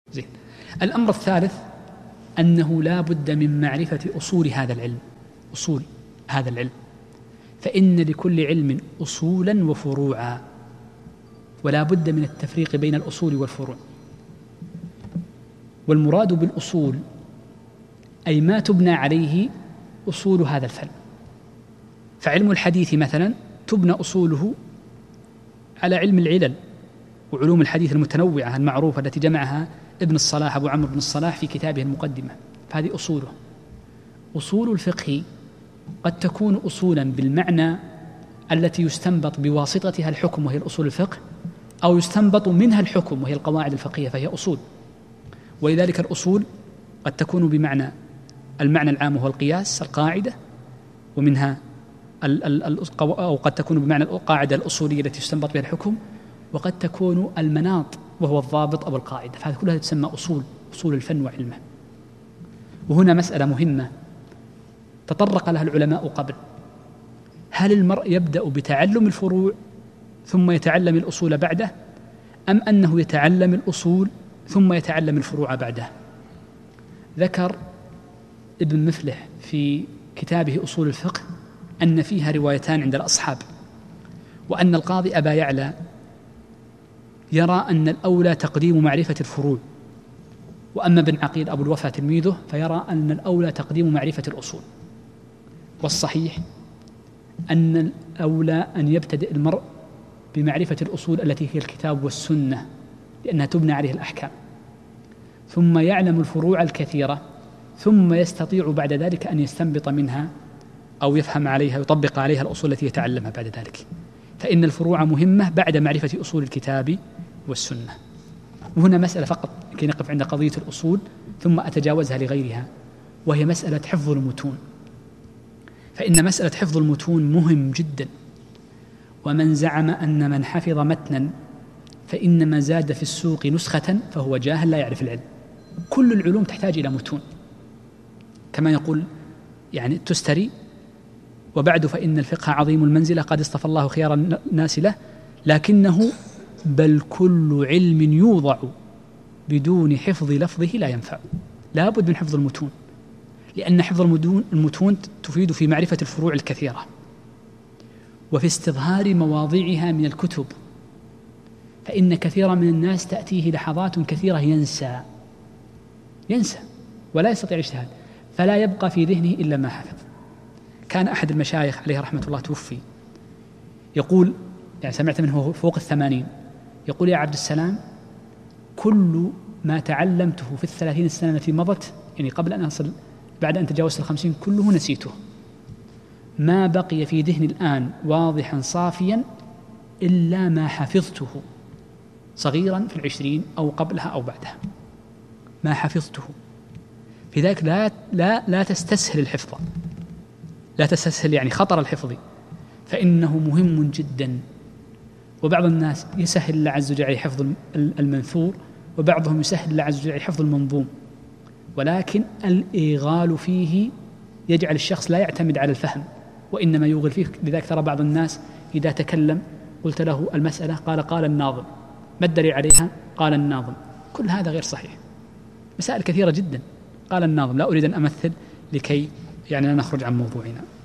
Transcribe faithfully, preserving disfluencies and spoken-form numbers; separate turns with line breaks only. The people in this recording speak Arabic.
زين. الأمر الثالث أنه لا بد من معرفة أصول هذا العلم، أصول هذا العلم، فإن لكل علم أصولا وفروعا، ولا بد من التفريق بين الأصول والفروع. والمراد بالأصول أي ما تبنى عليه أصول هذا الفن. فعلم الحديث مثلا تبنى أصوله على علم العلل وعلوم الحديث المتنوعة المعروفة التي جمعها ابن الصلاح أبو عمرو بن الصلاح في كتابه المقدمة، فهذه أصوله. أصول الفقه قد تكون أصولا بالمعنى التي يستنبط بواسطتها الحكم وهي الأصول الفقه، أو يستنبط منها الحكم وهي القواعد الفقهية فهي أصول. ولذلك الأصول قد تكون بمعنى المعنى العام وهو القياس القاعدة، ومنها أو قد تكون بمعنى القاعدة الأصولية التي يستنبط بها الحكم، وقد تكون المناط وهو الضابط أو القاعدة، فهذه كلها تسمى أصول، أصول الفن وعلمه. وهنا مسألة مهمة تطرق لها العلماء قبل: هل المرء يبدأ بتعلم الفروع ثم يتعلم الأصول بعده، أم أنه يتعلم الأصول ثم يتعلم الفروع بعده؟ ذكر ابن مفلح في كتابه أصول الفقه أن فيها روايتان عند الأصحاب، وأن القاضي أبا يعلى يرى أن الأولى تقديم معرفة الفروع، وأما ابن عقيل أبو الوفا تلميذه فيرى أن الأولى تقديم معرفة الأصول. والصحيح أن الأولى أن يبتدئ المرء بمعرفة الأصول التي هي الكتاب والسنة، لأنها تبنى عليه الأحكام، ثم يعلم الفروع الكثيرة، ثم يستطيع بعد ذلك أن يستنبط منها أو يفهم عليها يطبق عليها الأصول التي يتعلمها بعد ذلك. فإن الفروع مهمة بعد معرفة أصول الكتاب والسنة. وهنا مسألة فقط كي نقف عند قضية الأصول ثم أتجاوزها لغيرها، وهي مسألة حفظ المتون. فإن مسألة حفظ المتون مهم جدا، ومن زعم أن من حفظ متنا فإنما زاد في السوق نسخة فهو جاهل لا يعرف العلم. كل العلوم تحتاج إلى متون، كما يقول يعني تستري: وبعد فإن الفقه عظيم المنزلة قد اصطفى الله خيار الناس له، لكنه بل كل علم يوضع بدون حفظ لفظه لا ينفع. لا بد من حفظ المتون، لأن حفظ المتون تفيد في معرفة الفروع الكثيرة وفي استظهار مواضعها من الكتب. فإن كثيرا من الناس تأتيه لحظات كثيرة ينسى ينسى ولا يستطيع الاجتهاد، فلا يبقى في ذهنه إلا ما حفظ. كان أحد المشايخ عليه رحمة الله توفي يقول، يعني سمعت منه فوق الثمانين، يقول: يا عبد السلام، كل ما تعلمته في الثلاثين السنة التي مضت، يعني قبل أن أصل بعد أن تجاوزت الخمسين، كله نسيته، ما بقي في ذهني الآن واضحا صافيا إلا ما حفظته صغيرا في العشرين أو قبلها أو بعدها، ما حفظته. في ذلك لا, لا, لا تستسهل الحفظ، لا تستسهل يعني خطر الحفظ، فإنه مهم جدا. وبعض الناس يسهل الله عز وجل حفظ المنثور، وبعضهم يسهل الله عز وجل حفظ المنظوم، ولكن الإيغال فيه يجعل الشخص لا يعتمد على الفهم وإنما يوغل فيه. لذلك ترى بعض الناس إذا تكلم قلت له المسألة قال قال الناظم، ما الدليل عليها؟ قال الناظم. كل هذا غير صحيح. مسائل كثيرة جدا قال الناظم، لا أريد أن أمثل لكي يعني لا نخرج عن موضوعنا.